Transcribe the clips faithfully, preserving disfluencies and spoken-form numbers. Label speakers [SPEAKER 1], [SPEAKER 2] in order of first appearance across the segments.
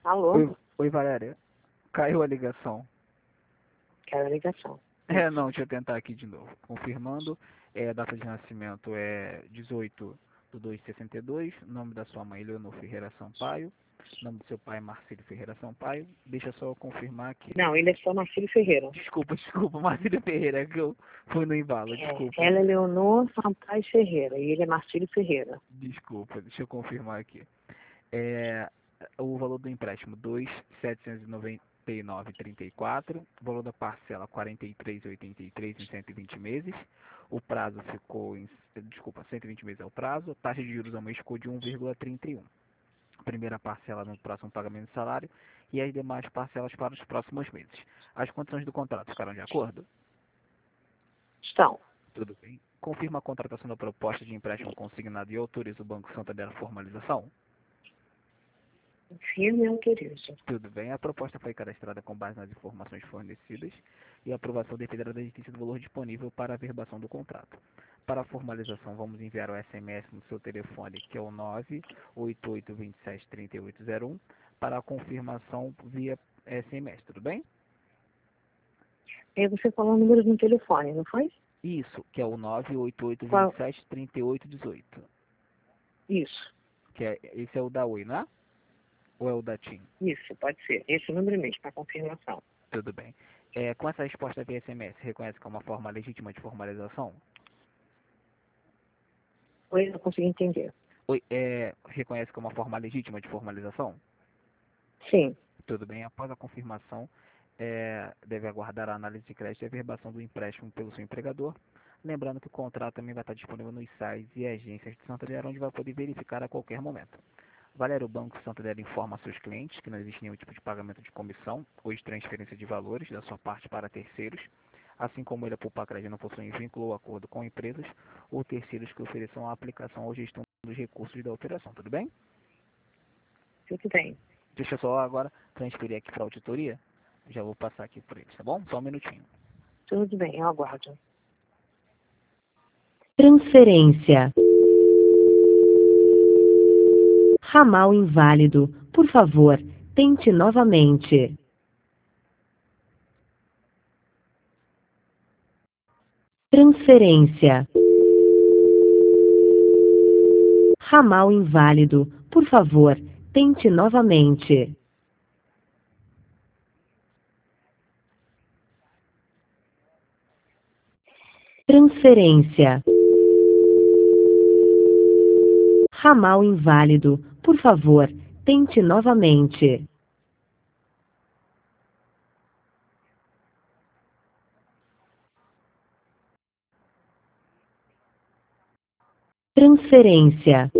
[SPEAKER 1] Alô?
[SPEAKER 2] Oi, oi, Valéria. Caiu a ligação.
[SPEAKER 1] Quero a ligação.
[SPEAKER 2] É,
[SPEAKER 1] Isso.
[SPEAKER 2] não, deixa eu tentar aqui de novo. Confirmando, é, a data de nascimento é dezoito de dois de sessenta e dois. Nome da sua mãe, Leonor Ferreira Sampaio. Nome do seu pai, Marcílio Ferreira Sampaio. Deixa eu só confirmar aqui.
[SPEAKER 1] Não, ele é só Marcílio Ferreira.
[SPEAKER 2] Desculpa, desculpa, Marcílio Ferreira, é que eu fui no embalo,
[SPEAKER 1] É,
[SPEAKER 2] desculpa.
[SPEAKER 1] ela é Leonor Sampaio Ferreira e ele é Marcílio Ferreira.
[SPEAKER 2] Desculpa, deixa eu confirmar aqui. É, o valor do empréstimo dois mil setecentos e noventa e nove vírgula trinta e quatro, o valor da parcela quarenta e três vírgula oitenta e três em cento e vinte meses, o prazo ficou em, desculpa, cento e vinte meses é o prazo, a taxa de juros ao mês ficou de um vírgula trinta e um. Primeira parcela no próximo pagamento de salário e as demais parcelas para os próximos meses. As condições do contrato ficaram de acordo?
[SPEAKER 1] Estão.
[SPEAKER 2] Tudo bem. Confirma a contratação da proposta de empréstimo consignado e autoriza o Banco Santander a formalização?
[SPEAKER 1] Firme e autorizo.
[SPEAKER 2] Tudo bem, a proposta foi cadastrada com base nas informações fornecidas e a aprovação dependerá da existência do valor disponível para a verbação do contrato. Para a formalização, vamos enviar o S M S no seu telefone, que é o nove oito oito dois sete três oito zero um, para a confirmação via S M S, tudo bem?
[SPEAKER 1] Aí você falou o número do telefone, não foi?
[SPEAKER 2] Isso, que é o nove oito oito dois
[SPEAKER 1] Qual?
[SPEAKER 2] sete três oito um oito,
[SPEAKER 1] Isso.
[SPEAKER 2] que é, esse é o da Oi, né? Ou é o da TIM?
[SPEAKER 1] Isso, pode ser. Esse número mesmo, para confirmação.
[SPEAKER 2] Tudo bem. É, com essa resposta via S M S, reconhece como uma forma legítima de formalização?
[SPEAKER 1] Oi, eu não consegui entender.
[SPEAKER 2] Oi, é, reconhece como uma forma legítima de formalização?
[SPEAKER 1] Sim.
[SPEAKER 2] Tudo bem. Após a confirmação, é, deve aguardar a análise de crédito e a verbação do empréstimo pelo seu empregador. Lembrando que o contrato também vai estar disponível nos sites e agências de Santander, onde vai poder verificar a qualquer momento. Valério, o Banco Santander informa a seus clientes que não existe nenhum tipo de pagamento de comissão ou de transferência de valores da sua parte para terceiros, assim como ele, a Poupa Crédito, não possui vínculo ou acordo com empresas ou terceiros que ofereçam a aplicação ou gestão dos recursos da operação, tudo bem?
[SPEAKER 1] Tudo bem.
[SPEAKER 2] Deixa eu só agora transferir aqui para a auditoria. Já vou passar aqui por eles, tá bom? Só um minutinho.
[SPEAKER 1] Tudo bem, eu aguardo.
[SPEAKER 3] Transferência. Ramal inválido. Por favor, tente novamente. Transferência. Ramal inválido. Por favor, tente novamente. Transferência. Ramal inválido. Por favor, tente novamente. Transferência.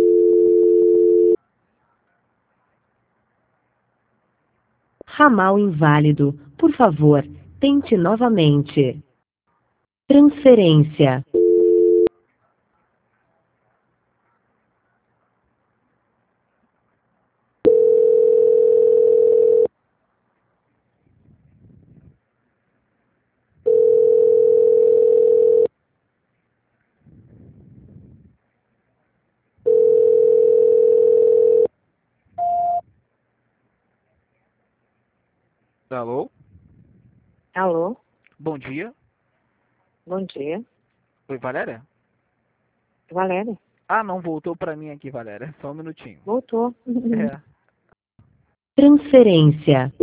[SPEAKER 3] Ramal inválido. Por favor, tente novamente. Transferência.
[SPEAKER 2] Alô?
[SPEAKER 1] Alô?
[SPEAKER 2] Bom dia.
[SPEAKER 1] Bom dia.
[SPEAKER 2] Oi, Valéria?
[SPEAKER 1] Valéria?
[SPEAKER 2] Ah, não, voltou para mim aqui, Valéria. Só um minutinho.
[SPEAKER 1] Voltou.
[SPEAKER 2] É.
[SPEAKER 3] Transferência.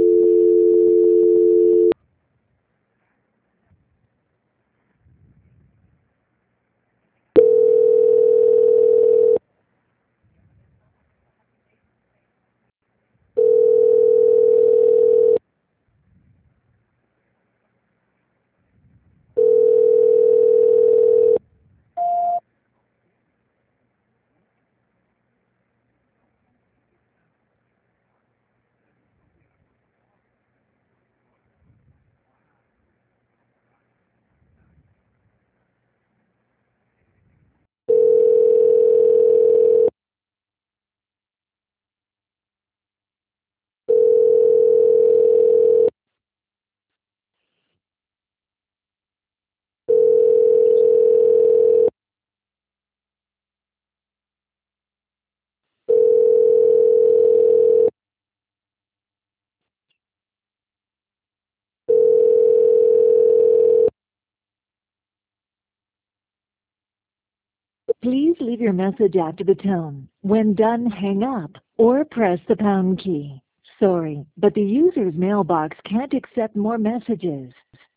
[SPEAKER 4] Please leave your message after the tone. When done, hang up or press the pound key. Sorry, but the user's mailbox can't accept more messages.